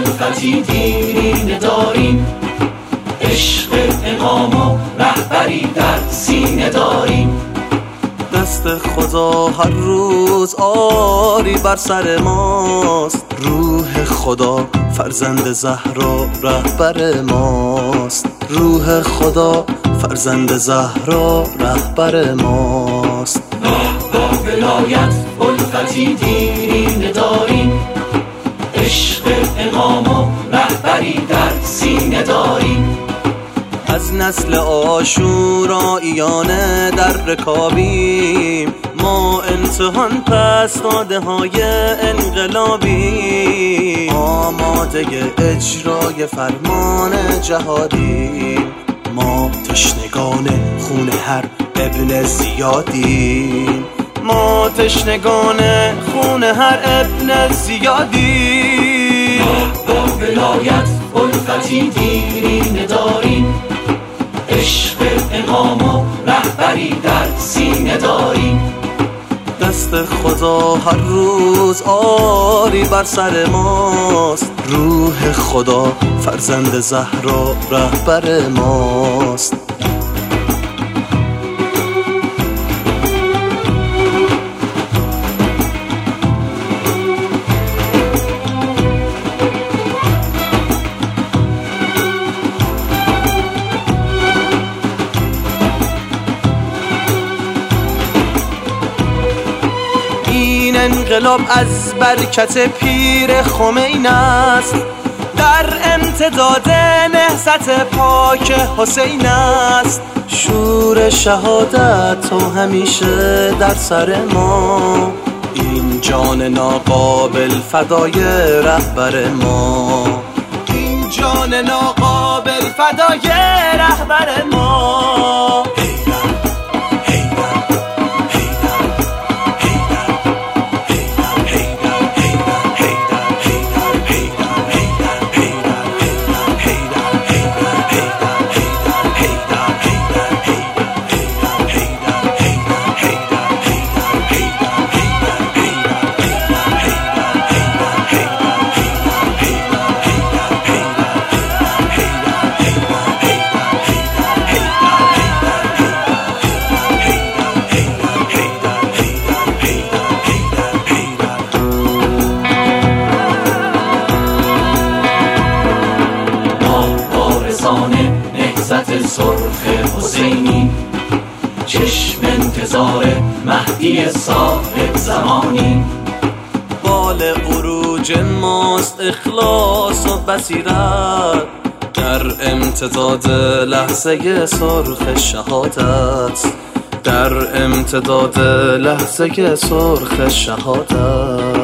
الفتی دیرینه داریم، عشق اقام و رهبری در سینه داریم. دست خدا هر روز آری بر سر ماست، روح خدا فرزند زهرا رهبر ماست، روح خدا فرزند زهرا رهبر ماست. با ولایت الفتی دیرینه داریم، عشق اقام و رهبری در سینه داریم. از نسل آشوراییانه در رکابیم، ما امتحان پس داده های انقلابیم، آماده اجرای فرمان جهادیم، ما تشنگان خون هر ابن زیادیم، ما تشنگان خون هر ابن زیادیم. با ولایت الفتی دیرینه داریم، عشق اقام و رهبری در سینه داریم. دست خدا هر روز آری بر سر ماست، روح خدا فرزند زهرا رهبر ماست. این انقلاب از برکت پیر خمین است، در امتداد نهضت پاک حسین است، شور شهادت تو همیشه در سر ما، این جان ناقابل فدای رهبر ما، این جان ناقابل فدای رهبر ما. نهضت سرخ حسینی، چشم انتظار مهدی صاحب زمانی. بال عروج ماست اخلاص و بصیرت، در امتداد لحظه سرخ شهادت، در امتداد لحظه سرخ شهادت.